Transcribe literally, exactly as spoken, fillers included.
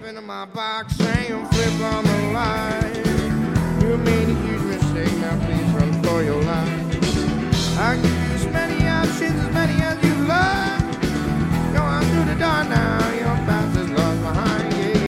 into my box saying flip on the line. You made a huge mistake, now please run for your life.